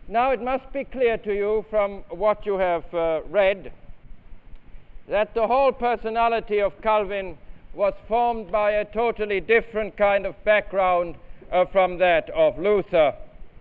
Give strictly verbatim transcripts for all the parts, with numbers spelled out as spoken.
Now it must be clear to you from what you have uh, read that the whole personality of Calvin was formed by a totally different kind of background uh, from that of Luther.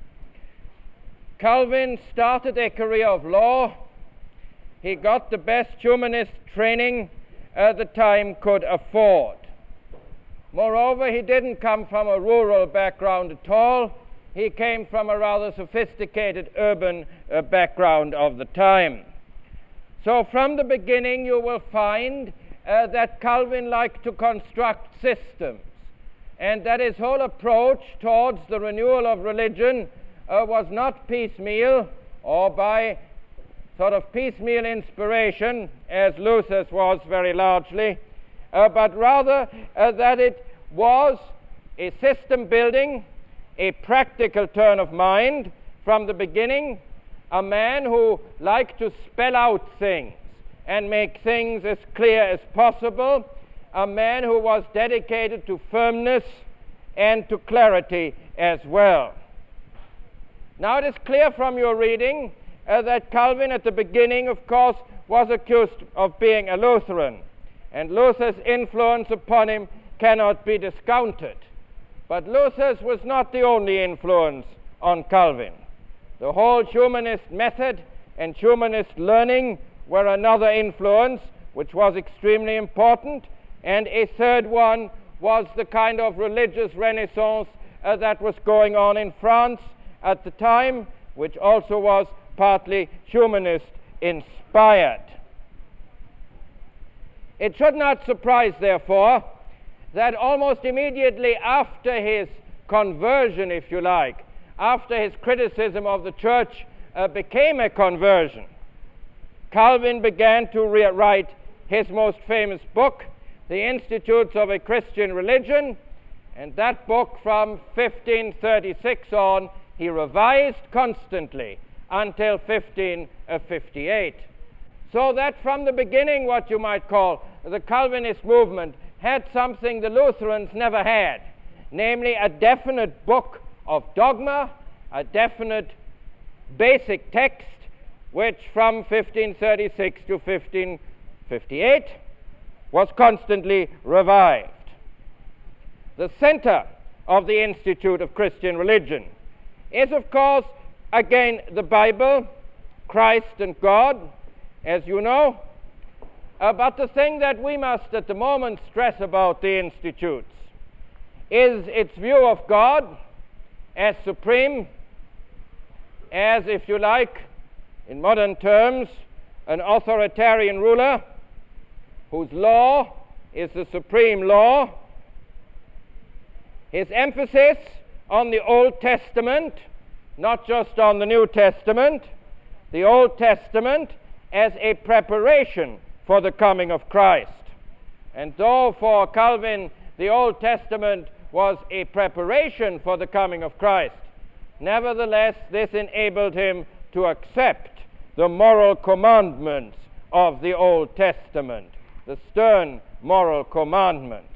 Calvin started a career of law. He got the best humanist training uh, the time could afford. Moreover, he didn't come from a rural background at all. He came from a rather sophisticated urban uh, background of the time. So from the beginning you will find uh, that Calvin liked to construct systems, and that his whole approach towards the renewal of religion uh, was not piecemeal or by sort of piecemeal inspiration, as Luther's was very largely, uh, but rather uh, that it was a system building, a practical turn of mind from the beginning, a man who liked to spell out things and make things as clear as possible, a man who was dedicated to firmness and to clarity as well. Now it is clear from your reading uh, that Calvin at the beginning, of course, was accused of being a Lutheran, and Luther's influence upon him cannot be discounted. But Luther's was not the only influence on Calvin. The whole humanist method and humanist learning were another influence which was extremely important, and a third one was the kind of religious renaissance uh, that was going on in France at the time, which also was partly humanist inspired. It should not surprise, therefore, that almost immediately after his conversion, if you like, after his criticism of the church uh, became a conversion, Calvin began to rewrite his most famous book, The Institutes of a Christian Religion, and that book from fifteen thirty-six on he revised constantly until fifteen fifty-eight. So that from the beginning, what you might call the Calvinist movement had something the Lutherans never had, namely a definite book of dogma, a definite basic text, which from fifteen thirty-six to fifteen fifty-eight was constantly revived. The center of the Institute of Christian Religion is, of course, again the Bible, Christ and God, as you know. Uh, but the thing that we must at the moment stress about the Institutes is its view of God as supreme, as, if you like, in modern terms, an authoritarian ruler whose law is the supreme law. His emphasis on the Old Testament, not just on the New Testament, the Old Testament as a preparation for the coming of Christ. And though for Calvin the Old Testament was a preparation for the coming of Christ, nevertheless this enabled him to accept the moral commandments of the Old Testament, the stern moral commandments.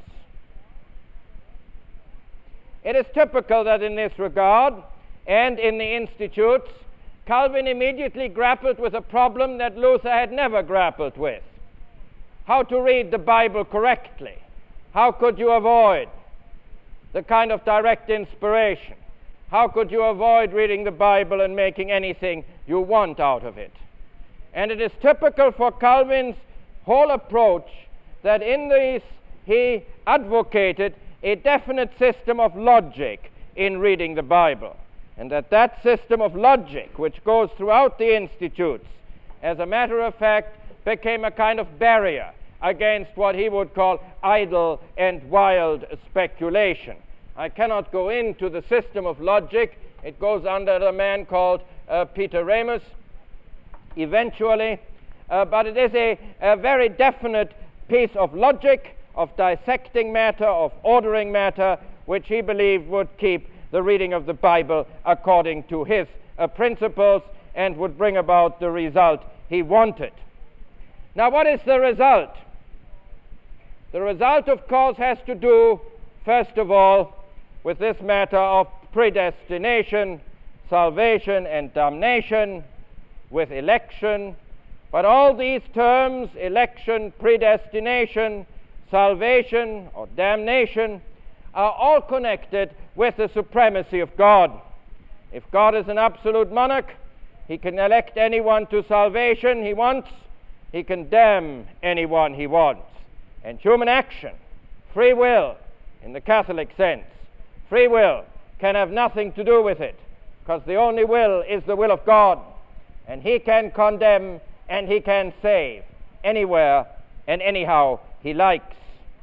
It is typical that in this regard, and in the Institutes, Calvin immediately grappled with a problem that Luther had never grappled with: how to read the Bible correctly. How could you avoid the kind of direct inspiration? How could you avoid reading the Bible and making anything you want out of it? And it is typical for Calvin's whole approach that in this he advocated a definite system of logic in reading the Bible, and that that system of logic, which goes throughout the Institutes, as a matter of fact, became a kind of barrier against what he would call idle and wild speculation. I cannot go into the system of logic. It goes under a man called uh, Peter Ramus eventually, uh, but it is a, a very definite piece of logic, of dissecting matter, of ordering matter, which he believed would keep the reading of the Bible according to his uh, principles and would bring about the result he wanted. Now, what is the result? The result, of course, has to do, first of all, with this matter of predestination, salvation and damnation, with election, but all these terms, election, predestination, salvation or damnation, are all connected with the supremacy of God. If God is an absolute monarch, he can elect anyone to salvation he wants, he can damn anyone he wants. And human action, free will, in the Catholic sense, free will can have nothing to do with it, because the only will is the will of God, and he can condemn and he can save anywhere and anyhow he likes.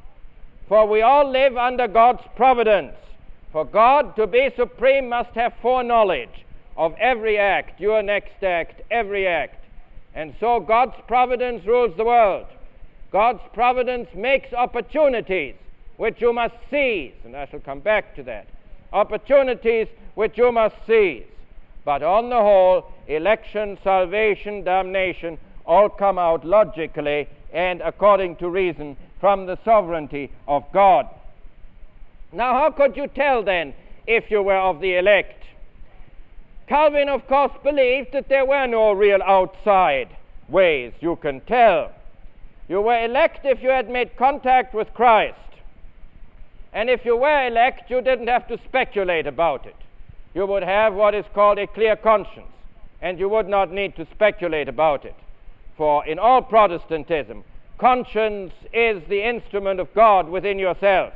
For we all live under God's providence. For God to be supreme must have foreknowledge of every act, your next act, every act. And so God's providence rules the world. God's providence makes opportunities which you must seize, and I shall come back to that. Opportunities which you must seize. But on the whole, election, salvation, damnation all come out logically and according to reason from the sovereignty of God. Now, how could you tell then if you were of the elect? Calvin, of course, believed that there were no real outside ways you can tell. You were elect if you had made contact with Christ. And if you were elect, you didn't have to speculate about it. You would have what is called a clear conscience, and you would not need to speculate about it. For in all Protestantism, conscience is the instrument of God within yourself.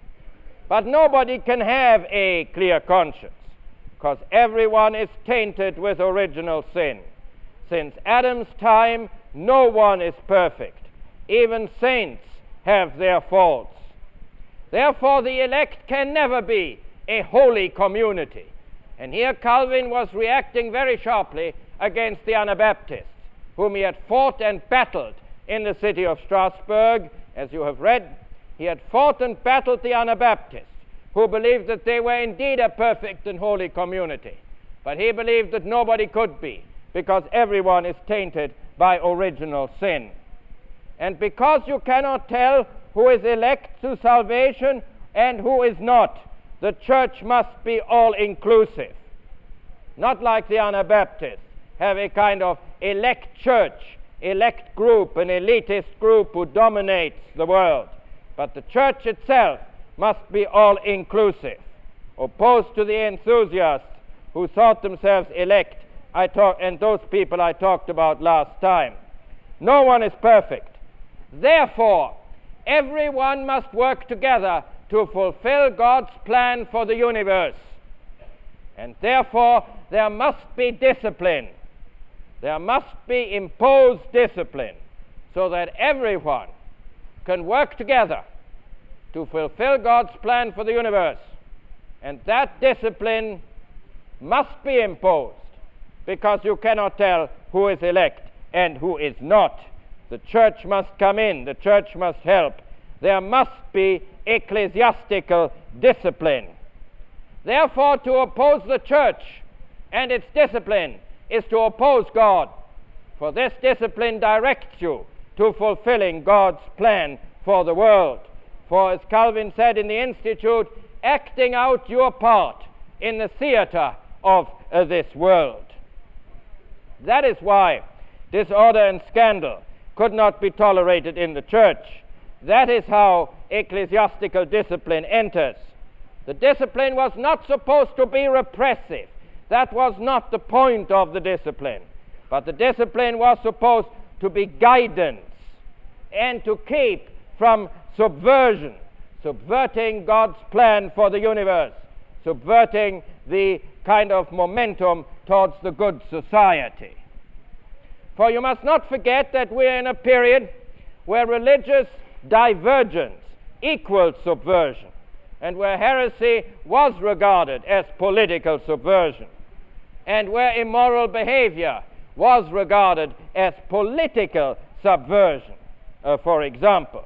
But nobody can have a clear conscience, because everyone is tainted with original sin. Since Adam's time, no one is perfect. Even saints have their faults. Therefore, the elect can never be a holy community. And here Calvin was reacting very sharply against the Anabaptists, whom he had fought and battled in the city of Strasbourg, as you have read. He had fought and battled the Anabaptists, who believed that they were indeed a perfect and holy community. But he believed that nobody could be, because everyone is tainted by original sin. And because you cannot tell who is elect to salvation and who is not, the church must be all-inclusive. Not like the Anabaptists, have a kind of elect church, elect group, an elitist group who dominates the world. But the church itself must be all-inclusive, opposed to the enthusiasts who thought themselves elect, I talk, and those people I talked about last time. No one is perfect. Therefore, everyone must work together to fulfill God's plan for the universe. And therefore, there must be discipline. There must be imposed discipline, so that everyone can work together to fulfill God's plan for the universe. And that discipline must be imposed, because you cannot tell who is elect and who is not. The church must come in, the church must help. There must be ecclesiastical discipline. Therefore, to oppose the church and its discipline is to oppose God, for this discipline directs you to fulfilling God's plan for the world. For as Calvin said in the Institute, acting out your part in the theater of uh, this world. That is why disorder and scandal could not be tolerated in the church. That is how ecclesiastical discipline enters. The discipline was not supposed to be repressive. That was not the point of the discipline. But the discipline was supposed to be guidance and to keep from subversion, subverting God's plan for the universe, subverting the kind of momentum towards the good society. For you must not forget that we are in a period where religious divergence equals subversion, and where heresy was regarded as political subversion, and where immoral behavior was regarded as political subversion, uh, for example.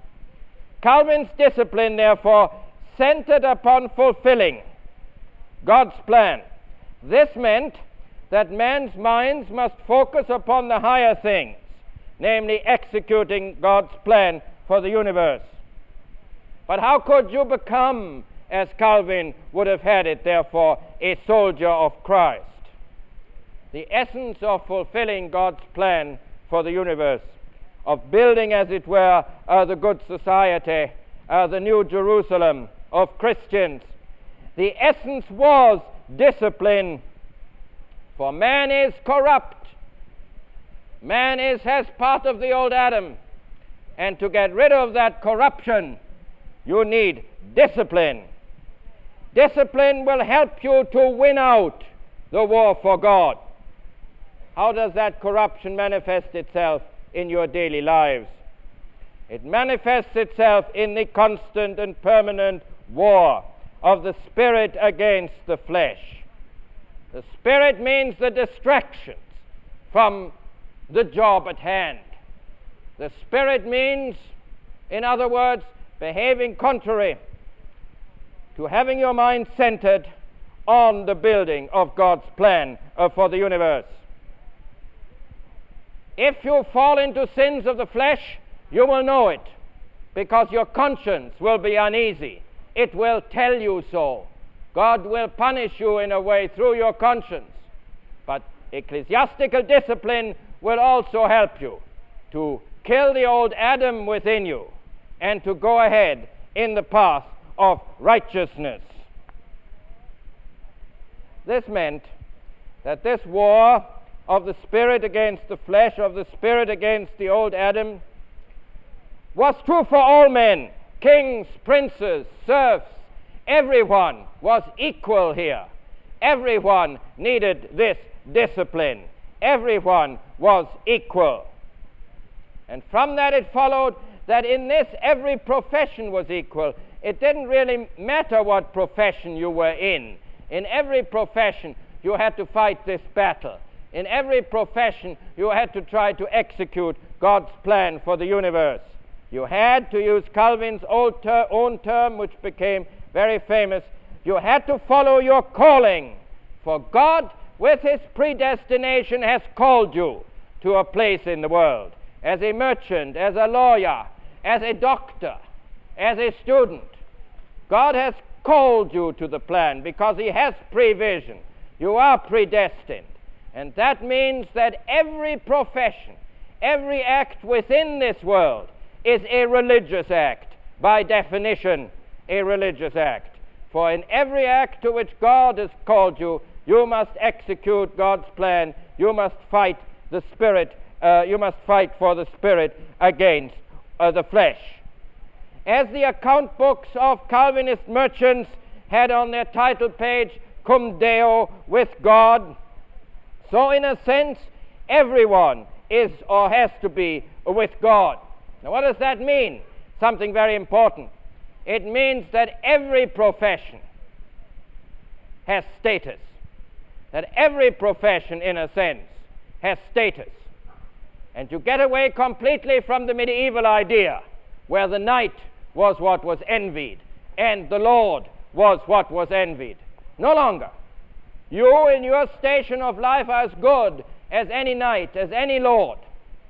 Calvin's discipline, therefore, centered upon fulfilling God's plan. This meant that man's minds must focus upon the higher things, namely executing God's plan for the universe. But how could you become as Calvin would have had it, therefore, a soldier of Christ. The essence of fulfilling God's plan for the universe, of building, as it were, uh, the good society, uh, the New Jerusalem of Christians. The essence was discipline, for man is corrupt. Man is has part of the old Adam, and to get rid of that corruption, you need discipline. Discipline will help you to win out the war for God. How does that corruption manifest itself in your daily lives? It manifests itself in the constant and permanent war of the spirit against the flesh. The spirit means the distractions from the job at hand. The spirit means, in other words, behaving contrary to having your mind centered on the building of God's plan uh, for the universe. If you fall into sins of the flesh, you will know it, because your conscience will be uneasy. It will tell you so. God will punish you in a way through your conscience. But ecclesiastical discipline will also help you to kill the old Adam within you and to go ahead in the path of righteousness. This meant that this war of the spirit against the flesh, of the spirit against the old Adam, was true for all men, kings, princes, serfs. Everyone was equal here. Everyone needed this discipline. Everyone was equal. And from that it followed that in this every profession was equal. It didn't really matter what profession you were in. In every profession you had to fight this battle. In every profession you had to try to execute God's plan for the universe. You had, to use Calvin's old ter- own term, which became very famous, you had to follow your calling. For God, with His predestination, has called you to a place in the world. As a merchant, as a lawyer, as a doctor, as a student. God has called you to the plan because He has prevision. You are predestined. And that means that every profession, every act within this world is a religious act, by definition, a religious act. For in every act to which God has called you, you must execute God's plan. You must fight the spirit. Uh, you must fight for the spirit against uh, the flesh. As the account books of Calvinist merchants had on their title page, Cum Deo, with God, so in a sense, everyone is or has to be with God. Now what does that mean? Something very important. It means that every profession has status. That every profession, in a sense, has status. And to get away completely from the medieval idea, where the knight was what was envied, and the lord was what was envied. No longer. You in your station of life are as good as any knight, as any lord.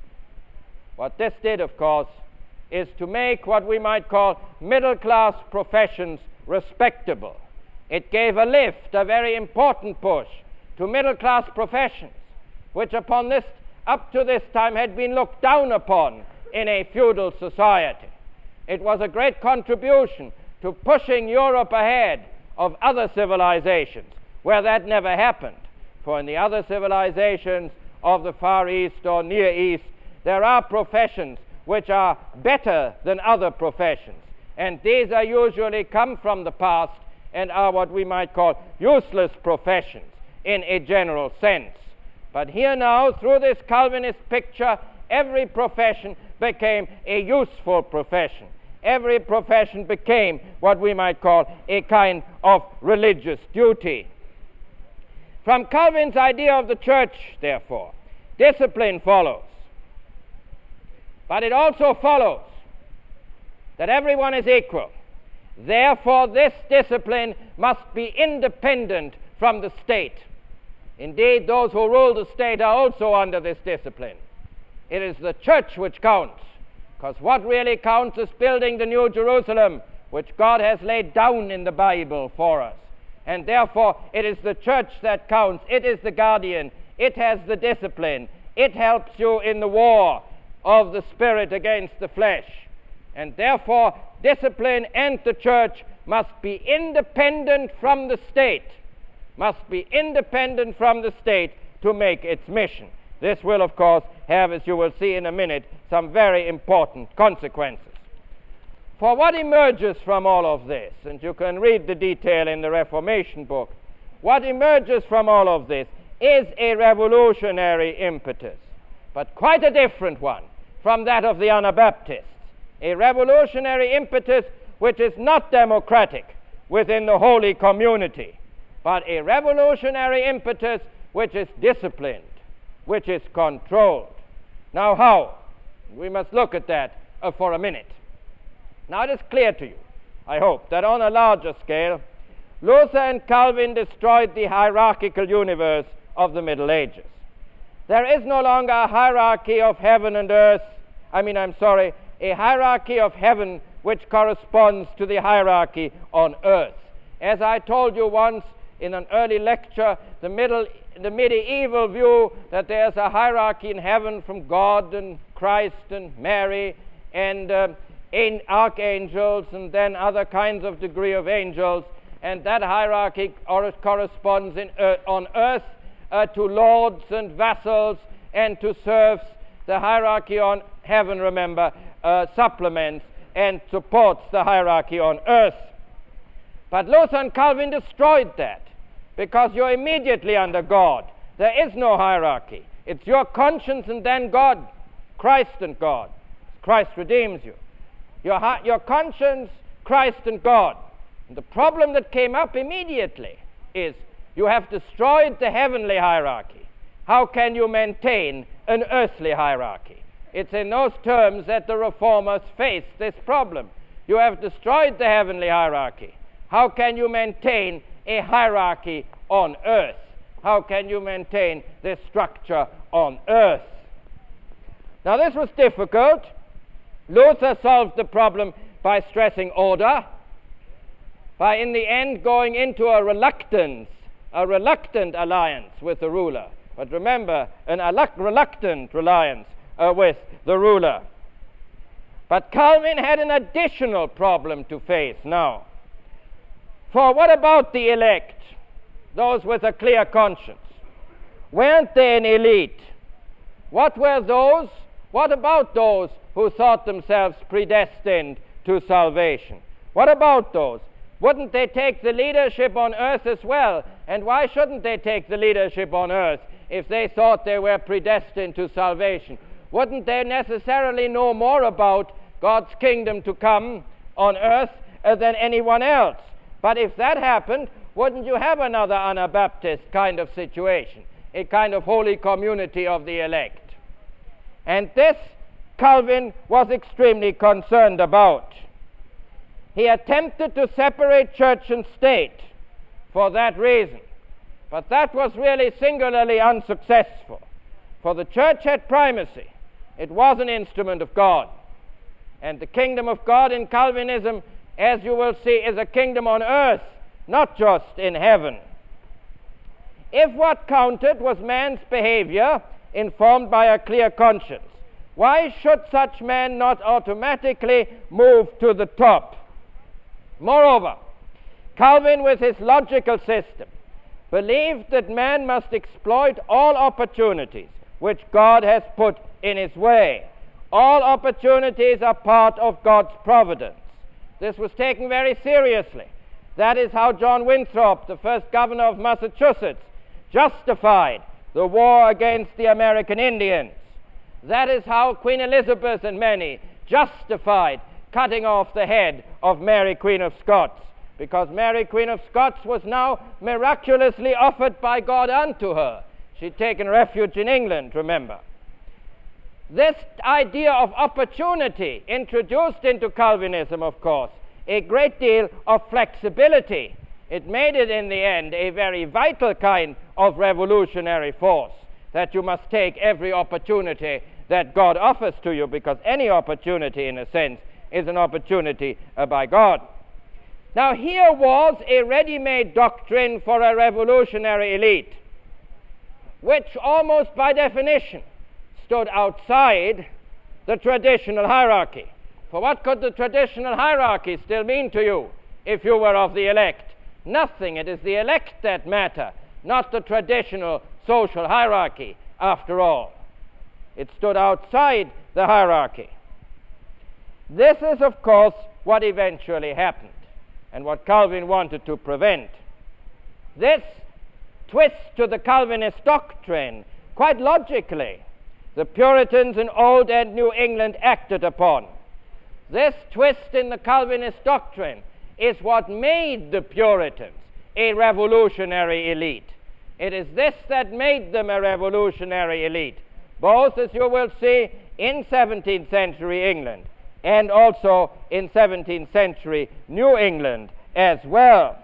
What this did, of course, is to make what we might call middle-class professions respectable. It gave a lift, a very important push, to middle-class professions, which upon this, up to this time had been looked down upon in a feudal society. It was a great contribution to pushing Europe ahead of other civilizations, where that never happened. For in the other civilizations of the Far East or Near East, there are professions which are better than other professions. And these are usually come from the past and are what we might call useless professions in a general sense. But here now, through this Calvinist picture, every profession became a useful profession. Every profession became what we might call a kind of religious duty. From Calvin's idea of the church, therefore, discipline follows. But it also follows that everyone is equal. Therefore, this discipline must be independent from the state. Indeed, those who rule the state are also under this discipline. It is the church which counts, because what really counts is building the New Jerusalem which God has laid down in the Bible for us. And therefore, it is the church that counts. It is the guardian. It has the discipline. It helps you in the war of the spirit against the flesh. And therefore, discipline and the church must be independent from the state, must be independent from the state to make its mission. This will, of course, have, as you will see in a minute, some very important consequences. For what emerges from all of this, and you can read the detail in the Reformation book, what emerges from all of this is a revolutionary impetus, but quite a different one from that of the Anabaptists. A revolutionary impetus which is not democratic within the holy community, but a revolutionary impetus which is disciplined, which is controlled. Now how? We must look at that uh, for a minute. Now it is clear to you, I hope, that on a larger scale, Luther and Calvin destroyed the hierarchical universe of the Middle Ages. There is no longer a hierarchy of heaven and earth, I mean, I'm sorry, a hierarchy of heaven which corresponds to the hierarchy on earth. As I told you once in an early lecture, the, middle, the medieval view that there's a hierarchy in heaven from God and Christ and Mary and uh, in archangels and then other kinds of degree of angels, and that hierarchy or corresponds in, uh, on earth uh, to lords and vassals and to serfs. The hierarchy on heaven, remember, uh, supplements and supports the hierarchy on earth. But Luther and Calvin destroyed that, because you're immediately under God. There is no hierarchy. It's your conscience and then God, Christ and God. Christ redeems you. Your, your conscience, Christ and God. And the problem that came up immediately is you have destroyed the heavenly hierarchy. How can you maintain an earthly hierarchy? It's in those terms that the reformers faced this problem. You have destroyed the heavenly hierarchy. How can you maintain a hierarchy on earth? How can you maintain this structure on earth? Now this was difficult. Luther solved the problem by stressing order, by in the end going into a reluctance, a reluctant alliance with the ruler. But remember, an reluctant alliance uh, with the ruler. But Calvin had an additional problem to face now. For what about the elect, those with a clear conscience? Weren't they an elite? What were those? What about those who thought themselves predestined to salvation? What about those? Wouldn't they take the leadership on earth as well? And why shouldn't they take the leadership on earth if they thought they were predestined to salvation? Wouldn't they necessarily know more about God's kingdom to come on earth uh, than anyone else? But if that happened, wouldn't you have another Anabaptist kind of situation, a kind of holy community of the elect? And this Calvin was extremely concerned about. He attempted to separate church and state for that reason, but that was really singularly unsuccessful, for the church had primacy. It was an instrument of God, and the kingdom of God in Calvinism, as you will see, is a kingdom on earth, not just in heaven. If what counted was man's behavior informed by a clear conscience, why should such man not automatically move to the top? Moreover, Calvin, with his logical system, believed that man must exploit all opportunities which God has put in his way. All opportunities are part of God's providence. This was taken very seriously. That is how John Winthrop, the first governor of Massachusetts, justified the war against the American Indians. That is how Queen Elizabeth and many justified cutting off the head of Mary, Queen of Scots, because Mary, Queen of Scots, was now miraculously offered by God unto her. She'd taken refuge in England, remember. This idea of opportunity introduced into Calvinism, of course, a great deal of flexibility. It made it, in the end, a very vital kind of revolutionary force, that you must take every opportunity that God offers to you, because any opportunity, in a sense, is an opportunity uh, by God. Now here was a ready-made doctrine for a revolutionary elite, which almost by definition stood outside the traditional hierarchy. For what could the traditional hierarchy still mean to you if you were of the elect? Nothing. It is the elect that matter, not the traditional social hierarchy, after all. It stood outside the hierarchy. This is, of course, what eventually happened, and what Calvin wanted to prevent. This twist to the Calvinist doctrine, quite logically, the Puritans in Old and New England acted upon. This twist in the Calvinist doctrine is what made the Puritans a revolutionary elite. It is this that made them a revolutionary elite, both, as you will see, in seventeenth century England and also in seventeenth century New England as well.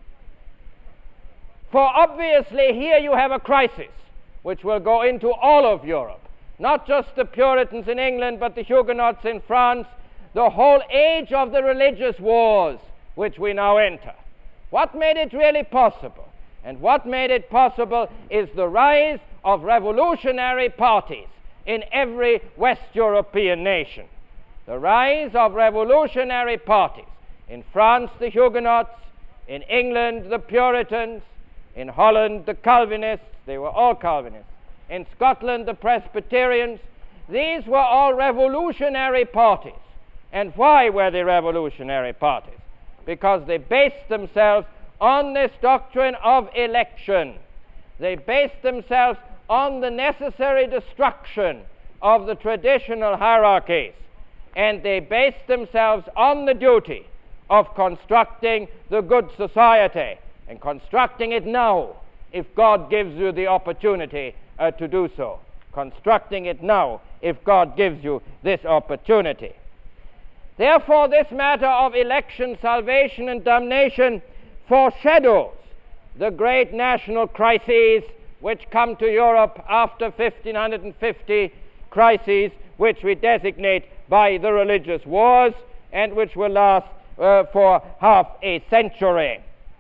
For obviously here you have a crisis which will go into all of Europe, not just the Puritans in England, but the Huguenots in France, the whole age of the religious wars which we now enter. What made it really possible? And what made it possible is the rise of revolutionary parties in every West European nation. The rise of revolutionary parties. In France, the Huguenots; in England, the Puritans; in Holland, the Calvinists. They were all Calvinists. In Scotland, the Presbyterians. These were all revolutionary parties. And why were they revolutionary parties? Because they based themselves on this doctrine of election. They based themselves on the necessary destruction of the traditional hierarchies, and they based themselves on the duty of constructing the good society, and constructing it now, if God gives you the opportunity uh, to do so. Constructing it now, if God gives you this opportunity. Therefore, this matter of election, salvation, and damnation foreshadows the great national crises which come to Europe after fifteen fifty, crises which we designate by the religious wars and which will last uh, for half a century.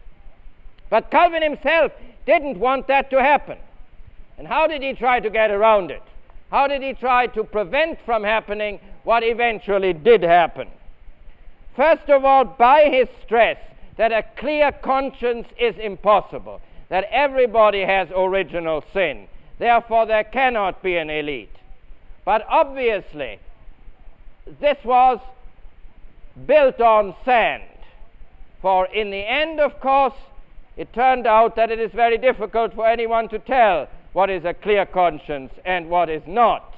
But Calvin himself didn't want that to happen. And how did he try to get around it? How did he try to prevent from happening what eventually did happen? First of all, by his stress that a clear conscience is impossible, that everybody has original sin, therefore there cannot be an elite. But obviously, this was built on sand, for in the end, of course, it turned out that it is very difficult for anyone to tell what is a clear conscience and what is not.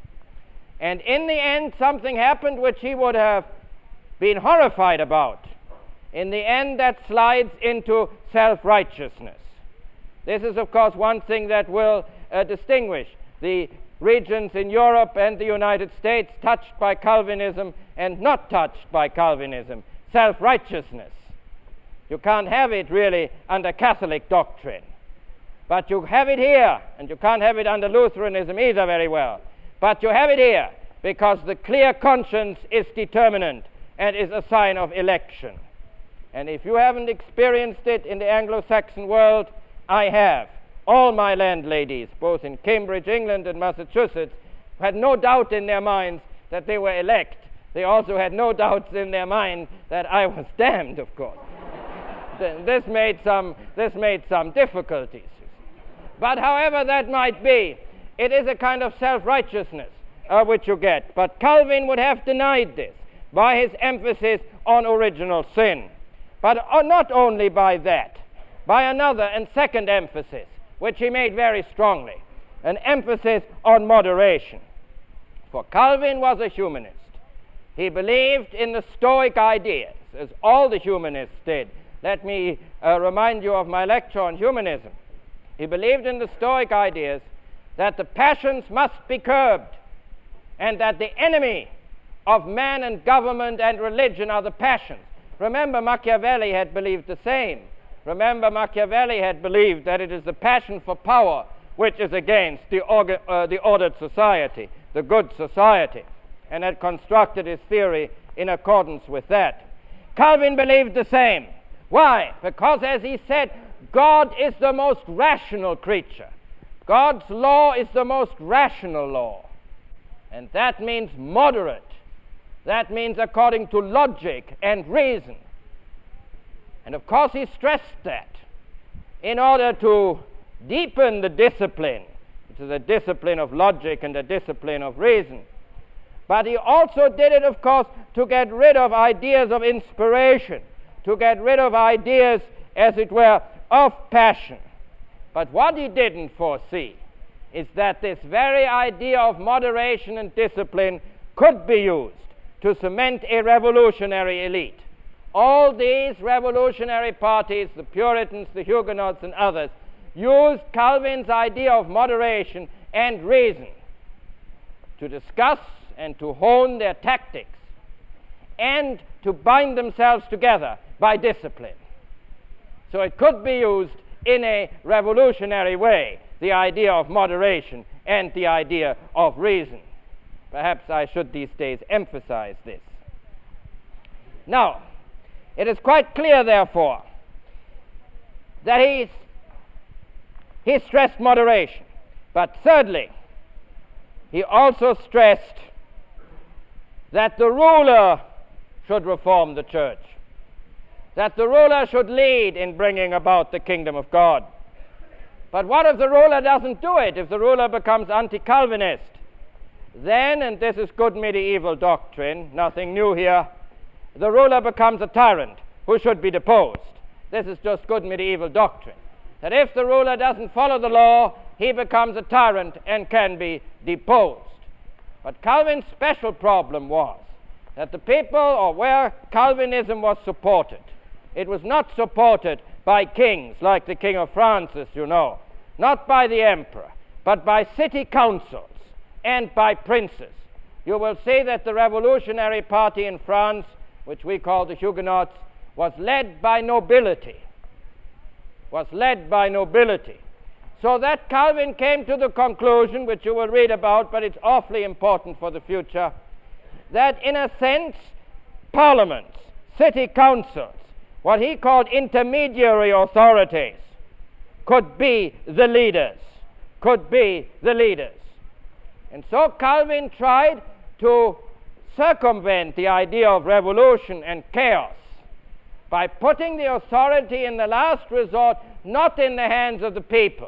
And in the end, something happened which he would have been horrified about. In the end, that slides into self-righteousness. This is, of course, one thing that will uh, distinguish the regions in Europe and the United States touched by Calvinism and not touched by Calvinism. Self-righteousness. You can't have it really under Catholic doctrine. But you have it here, and you can't have it under Lutheranism either very well. But you have it here because the clear conscience is determinant and is a sign of election. And if you haven't experienced it in the Anglo-Saxon world, I have. All my landladies, both in Cambridge, England, and Massachusetts, had no doubt in their minds that they were elect. They also had no doubts in their mind that I was damned, of course. This made some, this made some difficulties. But however that might be, it is a kind of self-righteousness uh, which you get. But Calvin would have denied this by his emphasis on original sin. But uh, not only by that, by another and second emphasis, which he made very strongly, an emphasis on moderation. For Calvin was a humanist. He believed in the Stoic ideas, as all the humanists did. Let me uh, remind you of my lecture on humanism. He believed in the Stoic ideas that the passions must be curbed, and that the enemy of man and government and religion are the passions. Remember, Machiavelli had believed the same. Remember, Machiavelli had believed that it is the passion for power which is against the, orga, uh, the ordered society, the good society, and had constructed his theory in accordance with that. Calvin believed the same. Why? Because, as he said, God is the most rational creature. God's law is the most rational law. And that means moderate. That means according to logic and reason. And of course he stressed that in order to deepen the discipline, which is a discipline of logic and a discipline of reason. But he also did it, of course, to get rid of ideas of inspiration, to get rid of ideas, as it were, of passion. But what he didn't foresee is that this very idea of moderation and discipline could be used to cement a revolutionary elite. All these revolutionary parties, the Puritans, the Huguenots, and others, used Calvin's idea of moderation and reason to discuss and to hone their tactics and to bind themselves together by discipline. So it could be used in a revolutionary way, the idea of moderation and the idea of reason. Perhaps I should these days emphasize this. Now, it is quite clear, therefore, that he's, he stressed moderation. But thirdly, he also stressed that the ruler should reform the church, that the ruler should lead in bringing about the kingdom of God. But what if the ruler doesn't do it? If the ruler becomes anti-Calvinist? Then, and this is good medieval doctrine, nothing new here, the ruler becomes a tyrant who should be deposed. This is just good medieval doctrine. That if the ruler doesn't follow the law, he becomes a tyrant and can be deposed. But Calvin's special problem was that the people, or where Calvinism was supported, it was not supported by kings like the King of France, as you know, not by the emperor, but by city councils and by princes. You will see that the revolutionary party in France, which we call the Huguenots, was led by nobility, was led by nobility. So that Calvin came to the conclusion, which you will read about, but it's awfully important for the future, that in a sense, parliaments, city councils, what he called intermediary authorities, could be the leaders, could be the leaders. And so Calvin tried to circumvent the idea of revolution and chaos by putting the authority in the last resort not in the hands of the people,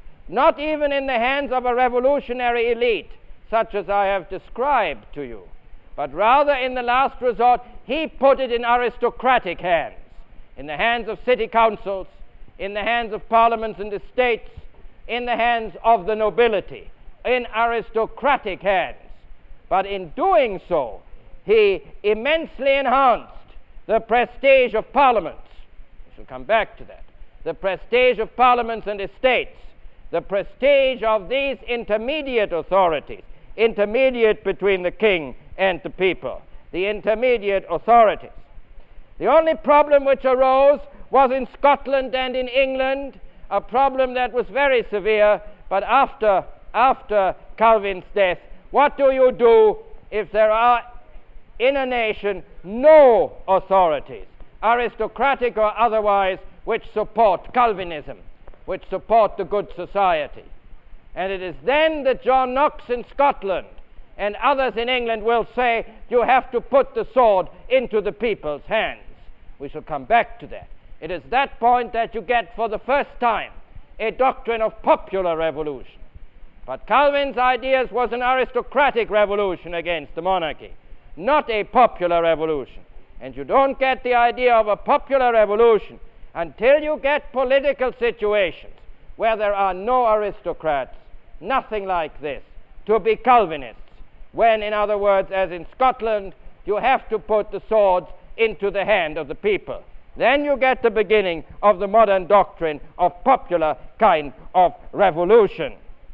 not even in the hands of a revolutionary elite, such as I have described to you, but rather in the last resort he put it in aristocratic hands, in the hands of city councils, in the hands of parliaments and estates, in the hands of the nobility, in aristocratic hands. But in doing so, he immensely enhanced the prestige of parliaments. We shall come back to that. The prestige of parliaments and estates, the prestige of these intermediate authorities, intermediate between the king and the people, the intermediate authorities. The only problem which arose was in Scotland and in England, a problem that was very severe, but after, after Calvin's death, what do you do if there are in a nation no authorities, aristocratic or otherwise, which support Calvinism, which support the good society? And it is then that John Knox in Scotland and others in England will say, you have to put the sword into the people's hands. We shall come back to that. It is that point that you get for the first time a doctrine of popular revolution. But Calvin's ideas was an aristocratic revolution against the monarchy, not a popular revolution. And you don't get the idea of a popular revolution until you get political situations where there are no aristocrats, nothing like this, to be Calvinists. When, in other words, as in Scotland, you have to put the swords into the hand of the people. Then you get the beginning of the modern doctrine of popular kind of revolution.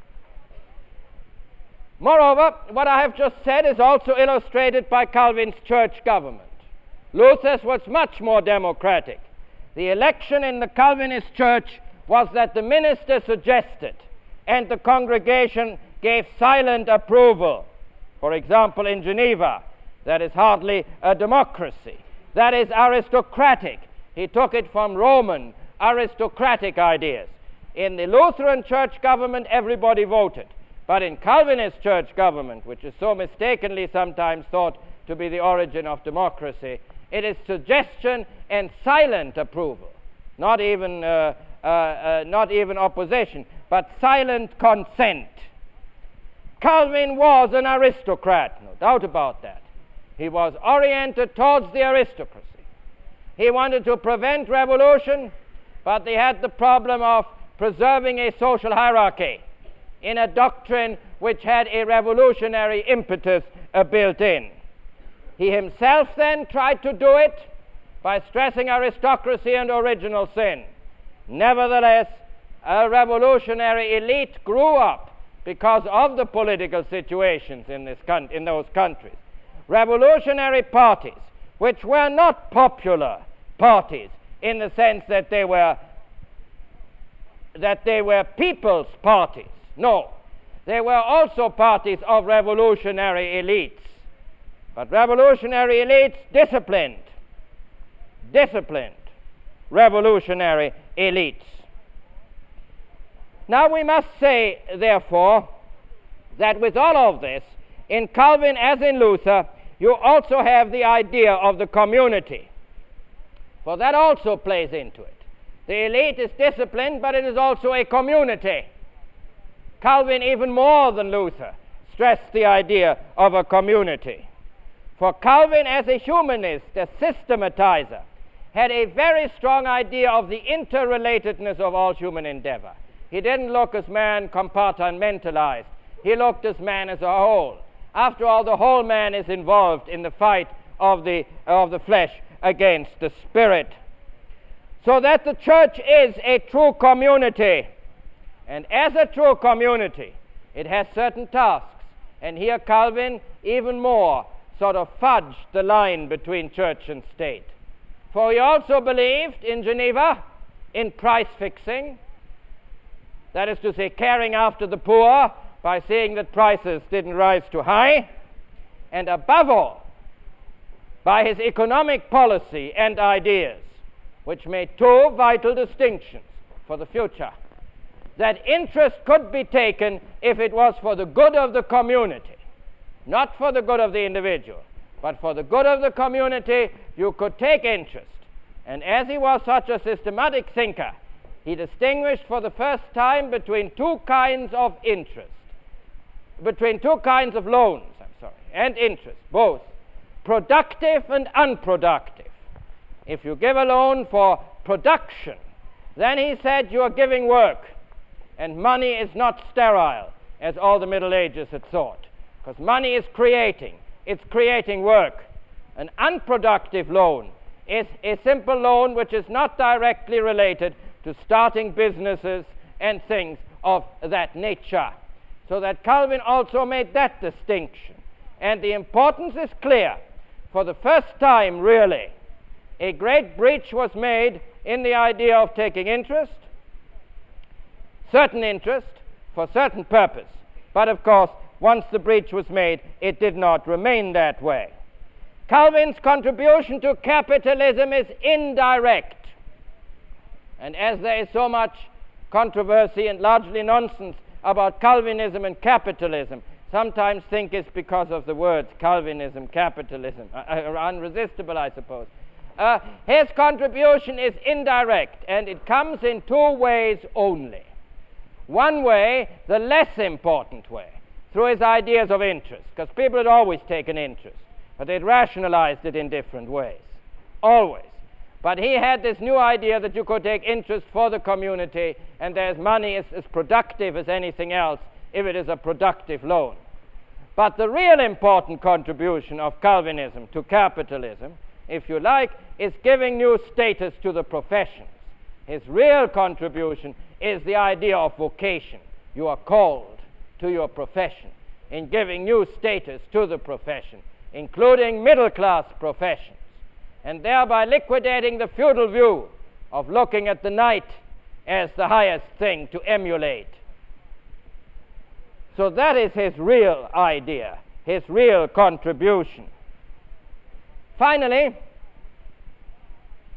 Moreover, what I have just said is also illustrated by Calvin's church government. Luther's was much more democratic. The election in the Calvinist church was that the minister suggested, and the congregation gave silent approval. For example, in Geneva, that is hardly a democracy. that is aristocratic. He took it from Roman aristocratic ideas. In the Lutheran church government, everybody voted. But in Calvinist church government, which is so mistakenly sometimes thought to be the origin of democracy, it is suggestion and silent approval, not even, uh, uh, uh, not even opposition, but silent consent. Calvin was an aristocrat, no doubt about that. He was oriented towards the aristocracy. He wanted to prevent revolution, but they had the problem of preserving a social hierarchy in a doctrine which had a revolutionary impetus uh, built in. He himself then tried to do it by stressing aristocracy and original sin. Nevertheless, a revolutionary elite grew up because of the political situations in, this con- in those countries. Revolutionary parties, which were not popular parties in the sense that they were that they were people's parties. No, they were also parties of revolutionary elites. But revolutionary elites disciplined, disciplined revolutionary elites. Now we must say, therefore, that with all of this, in Calvin as in Luther, you also have the idea of the community. For that also plays into it. The elite is disciplined, but it is also a community. Calvin, even more than Luther, stressed the idea of a community. For Calvin, as a humanist, a systematizer, had a very strong idea of the interrelatedness of all human endeavor. He didn't look as man compartmentalized. He looked as man as a whole. After all, the whole man is involved in the fight of the, of the flesh against the spirit. So that the church is a true community. And as a true community, it has certain tasks. And here Calvin, even more, sort of fudged the line between church and state. For he also believed in Geneva in price fixing, that is to say, caring after the poor by seeing that prices didn't rise too high, and above all, by his economic policy and ideas, which made two vital distinctions for the future. That interest could be taken if it was for the good of the community, not for the good of the individual, but for the good of the community, you could take interest. And as he was such a systematic thinker, he distinguished for the first time between two kinds of interest, between two kinds of loans, I'm sorry, and interest, both productive and unproductive. If you give a loan for production, then he said you are giving work, and money is not sterile, as all the Middle Ages had thought, because money is creating, it's creating work. An unproductive loan is a simple loan which is not directly related to starting businesses and things of that nature. So that Calvin also made that distinction. And the importance is clear. For the first time, really, a great breach was made in the idea of taking interest, certain interest, for certain purpose. But of course, once the breach was made, it did not remain that way. Calvin's contribution to capitalism is indirect. And as there is so much controversy and largely nonsense about Calvinism and capitalism, sometimes think it's because of the words Calvinism, capitalism, uh, are unresistible, I suppose. Uh, his contribution is indirect, and it comes in two ways only. One way, the less important way, through his ideas of interest, because people had always taken interest, but they'd rationalized it in different ways, always. But he had this new idea that you could take interest for the community, and there's money as, as productive as anything else if it is a productive loan. But the real important contribution of Calvinism to capitalism, if you like, is giving new status to the professions. His real contribution is the idea of vocation. You are called to your profession, in giving new status to the profession, including middle-class professions, and thereby liquidating the feudal view of looking at the knight as the highest thing to emulate. So that is his real idea, his real contribution. Finally,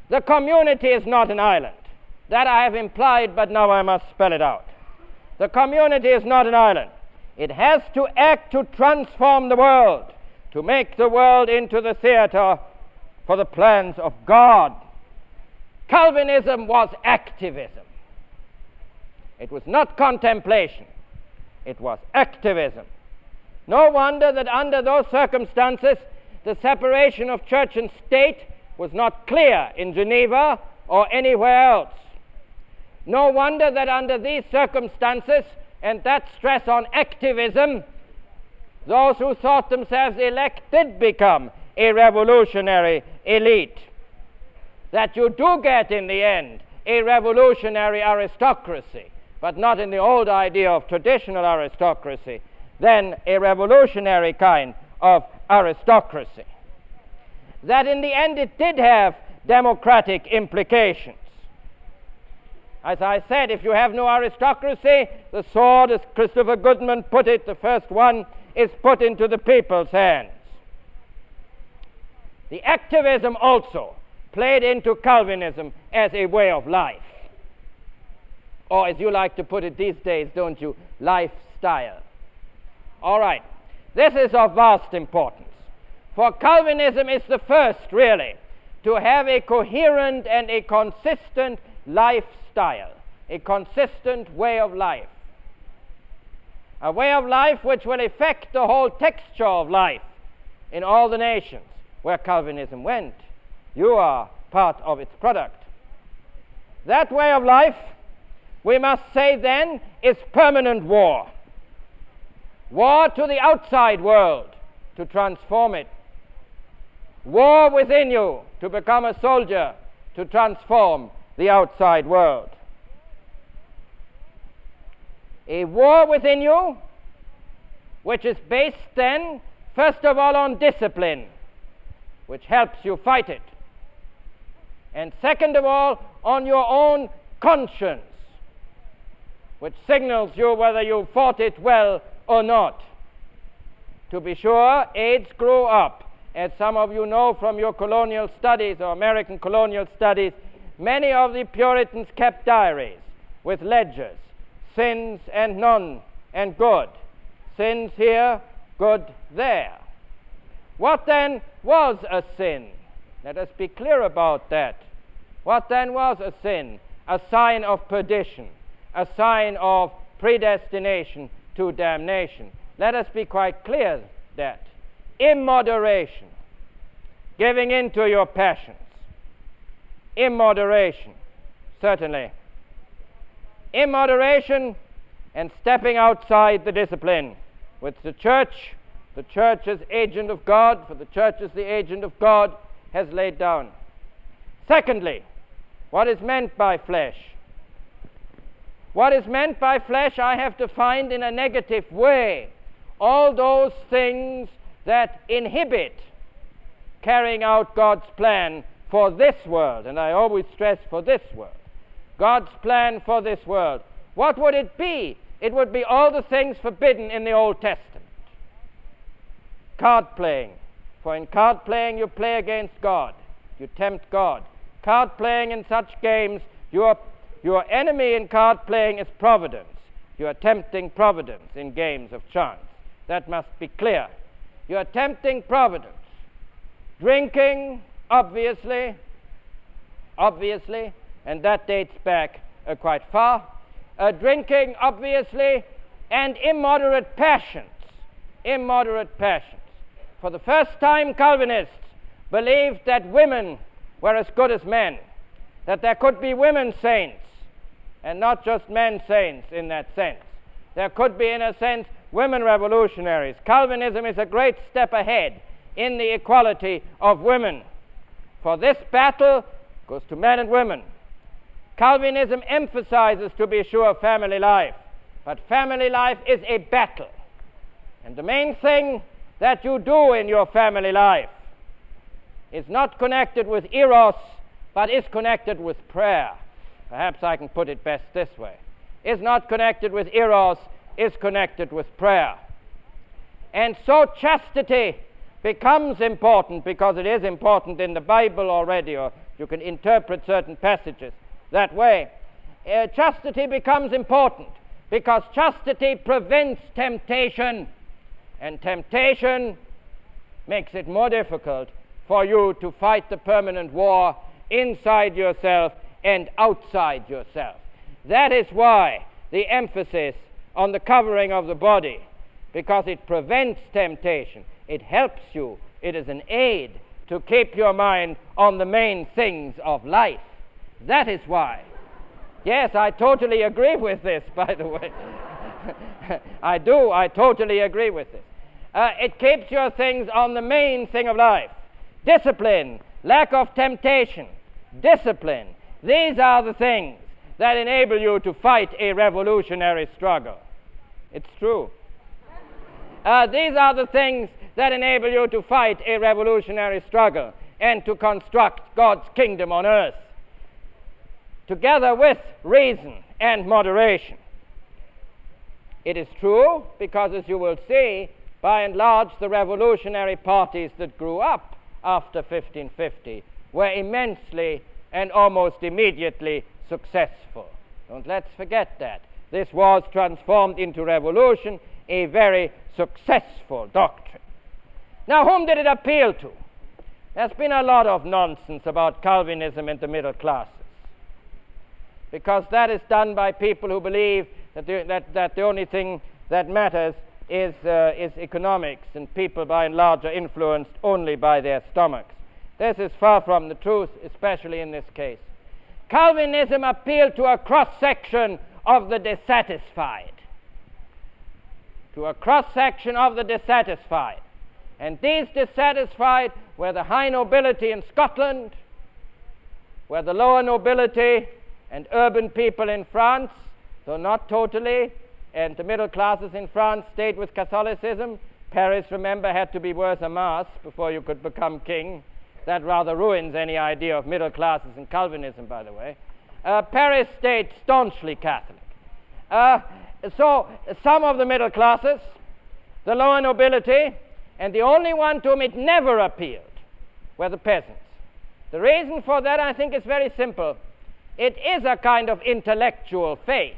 The community is not an island. That I have implied, but now I must spell it out. The community is not an island. It has to act to transform the world, to make the world into the theater for the plans of God. Calvinism was activism. It was not contemplation. It was activism. No wonder that under those circumstances, the separation of church and state was not clear in Geneva or anywhere else. No wonder that under these circumstances and that stress on activism, those who thought themselves elect did become a revolutionary elite. That you do get in the end a revolutionary aristocracy, but not in the old idea of traditional aristocracy, then a revolutionary kind of aristocracy. That in the end it did have democratic implications. As I said, if you have no aristocracy, the sword, as Christopher Goodman put it, the first one, is put into the people's hands. The activism also played into Calvinism as a way of life. Or as you like to put it these days, don't you, lifestyle. All right, this is of vast importance. For Calvinism is the first, really, to have a coherent and a consistent lifestyle, a consistent way of life. A way of life which will affect the whole texture of life in all the nations where Calvinism went. You are part of its product. That way of life, we must say then, is permanent war. War to the outside world to transform it. War within you to become a soldier to transform the outside world. A war within you which is based then, first of all, on discipline, which helps you fight it. And second of all, on your own conscience, which signals you whether you fought it well or not. To be sure, AIDS grew up, as some of you know from your colonial studies or American colonial studies. Many of the Puritans kept diaries with ledgers, sins and none and good. Sins here, good there. What then was a sin? Let us be clear about that. What then was a sin? A sign of perdition, a sign of predestination to damnation. Let us be quite clear that immoderation, giving in to your passions, immoderation, certainly. Immoderation and stepping outside the discipline, which the church, the church as agent of God, for the church as the agent of God, has laid down. Secondly, what is meant by flesh? What is meant by flesh I have defined in a negative way. All those things that inhibit carrying out God's plan for this world, and I always stress for this world. God's plan for this world. What would it be? It would be all the things forbidden in the Old Testament. Card playing. For in card playing you play against God. You tempt God. Card playing in such games, your, your enemy in card playing is providence. You are tempting providence in games of chance. That must be clear. You are tempting providence. Drinking, obviously, obviously, and that dates back uh, quite far. Uh, drinking, obviously, and immoderate passions. Immoderate passions. For the first time, Calvinists believed that women were as good as men, that there could be women saints, and not just men saints in that sense. There could be, in a sense, women revolutionaries. Calvinism is a great step ahead in the equality of women. For this battle goes to men and women. Calvinism emphasizes, to be sure, family life, but family life is a battle. And the main thing that you do in your family life is not connected with eros, but is connected with prayer. Perhaps I can put it best this way. Is not connected with eros, is connected with prayer. And so chastity becomes important, because it is important in the Bible already, or You can interpret certain passages that way. Uh, chastity becomes important because chastity prevents temptation, and temptation makes it more difficult for you to fight the permanent war inside yourself and outside yourself. That is why the emphasis on the covering of the body, because it prevents temptation. It helps you. It is an aid to keep your mind on the main things of life. That is why. Yes, I totally agree with this, by the way. I do. I totally agree with this. Uh, it keeps your things on the main thing of life. Discipline, lack of temptation, discipline. These are the things that enable you to fight a revolutionary struggle. It's true. Uh, these are the things that enable you to fight a revolutionary struggle and to construct God's kingdom on earth, together with reason and moderation. It is true because, as you will see, by and large, the revolutionary parties that grew up after fifteen fifty were immensely and almost immediately successful. Don't let's forget that. This was transformed into revolution, a very successful doctrine. Now, whom did it appeal to? There's been a lot of nonsense about Calvinism in the middle classes, because that is done by people who believe that the, that, that the only thing that matters is, uh, is economics, and people by and large are influenced only by their stomachs. This is far from the truth, especially in this case. Calvinism appealed to a cross-section of the dissatisfied, to a cross-section of the dissatisfied. And these dissatisfied were the high nobility in Scotland, were the lower nobility and urban people in France, though not totally, and the middle classes in France stayed with Catholicism. Paris, remember, had to be worth a mass before you could become king. That rather ruins any idea of middle classes in Calvinism, by the way. Uh, Paris stayed staunchly Catholic. Uh, so some of the middle classes, the lower nobility, and the only one to whom it never appealed were the peasants. The reason for that, I think, is very simple. It is a kind of intellectual faith.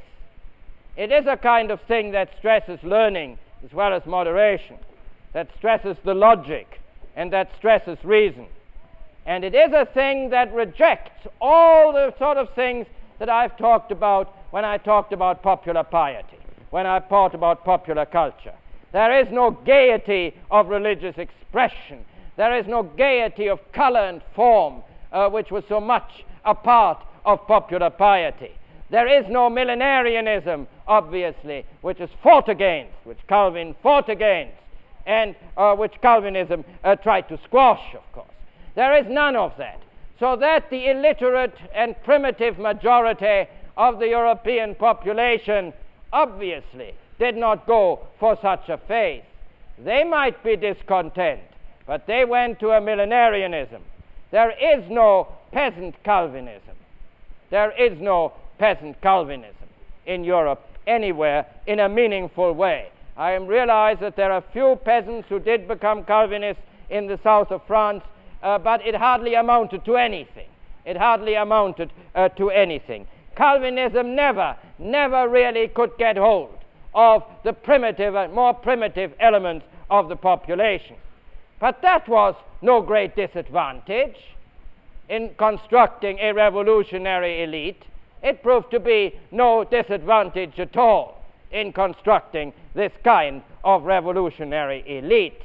It is a kind of thing that stresses learning as well as moderation, that stresses the logic, and that stresses reason. And it is a thing that rejects all the sort of things that I've talked about when I talked about popular piety, when I talked about popular culture. There is no gaiety of religious expression. There is no gaiety of color and form, uh, which was so much a part of popular piety. There is no millenarianism, obviously, which is fought against, which Calvin fought against, and uh, which Calvinism uh, tried to squash, of course. There is none of that. So that the illiterate and primitive majority of the European population obviously did not go for such a faith. They might be discontent, but they went to a millenarianism. There is no peasant Calvinism. There is no peasant Calvinism in Europe anywhere in a meaningful way. I realize that there are few peasants who did become Calvinists in the south of France, uh, but it hardly amounted to anything. It hardly amounted uh, to anything. Calvinism never, never really could get hold of the primitive and more primitive elements of the population. But that was no great disadvantage in constructing a revolutionary elite. It proved to be no disadvantage at all in constructing this kind of revolutionary elite.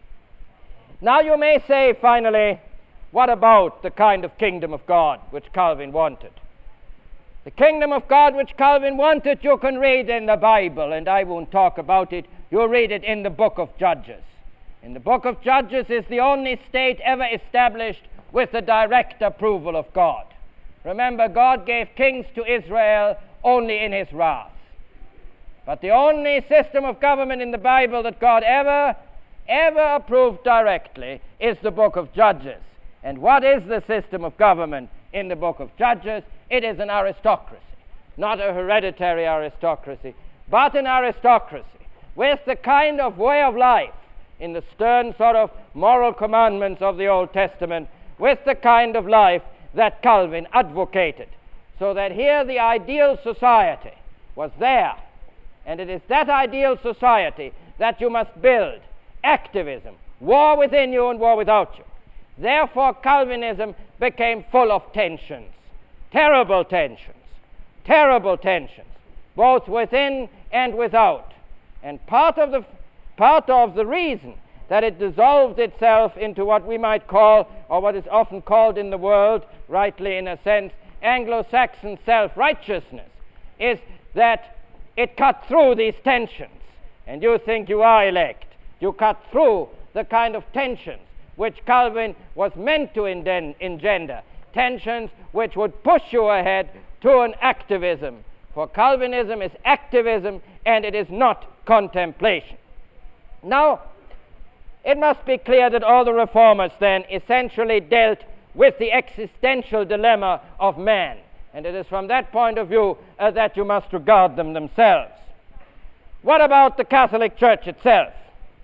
Now you may say, finally, what about the kind of kingdom of God which Calvin wanted? The kingdom of God which Calvin wanted you can read in the Bible, and I won't talk about it. You'll read it in the book of Judges. In the book of Judges is the only state ever established with the direct approval of God. Remember, God gave kings to Israel only in his wrath. But the only system of government in the Bible that God ever, ever approved directly is the book of Judges. And what is the system of government in the book of Judges? It is an aristocracy, not a hereditary aristocracy, but an aristocracy with the kind of way of life in the stern sort of moral commandments of the Old Testament, with the kind of life that Calvin advocated. So that here the ideal society was there, and it is that ideal society that you must build. Activism, war within you and war without you. Therefore Calvinism became full of tensions, terrible tensions, terrible tensions, both within and without. And part of the, part of the reason that it dissolved itself into what we might call, or what is often called in the world, rightly in a sense, Anglo-Saxon self-righteousness, is that it cut through these tensions. And you think you are elect. You cut through the kind of tensions which Calvin was meant to engender, tensions which would push you ahead to an activism. For Calvinism is activism, and it is not contemplation. Now, it must be clear that all the reformers then essentially dealt with the existential dilemma of man, and it is from that point of view uh, that you must regard them themselves. What about the Catholic Church itself?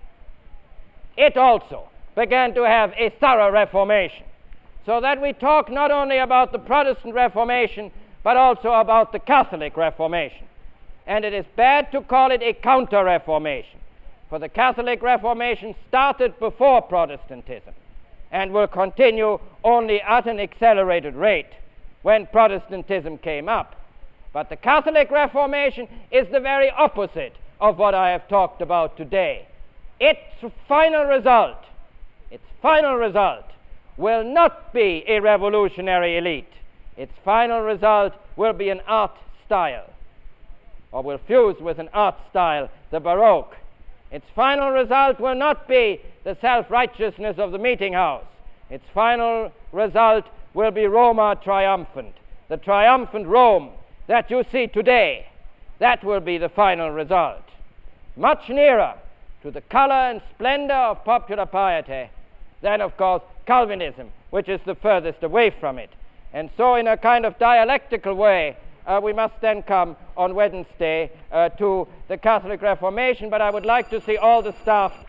It also began to have a thorough reformation, so that we talk not only about the Protestant Reformation, but also about the Catholic Reformation. And it is bad to call it a counter-reformation, for the Catholic Reformation started before Protestantism and will continue only at an accelerated rate when Protestantism came up. But the Catholic Reformation is the very opposite of what I have talked about today. Its final result, its final result will not be a revolutionary elite. Its final result will be an art style, or will fuse with an art style, the Baroque. Its final result will not be the self-righteousness of the meeting house. Its final result will be Roma triumphant, the triumphant Rome that you see today. That will be the final result. Much nearer to the color and splendor of popular piety than, of course, Calvinism, which is the furthest away from it. And so in a kind of dialectical way, uh, we must then come on Wednesday uh, to the Catholic Reformation, but I would like to see all the staff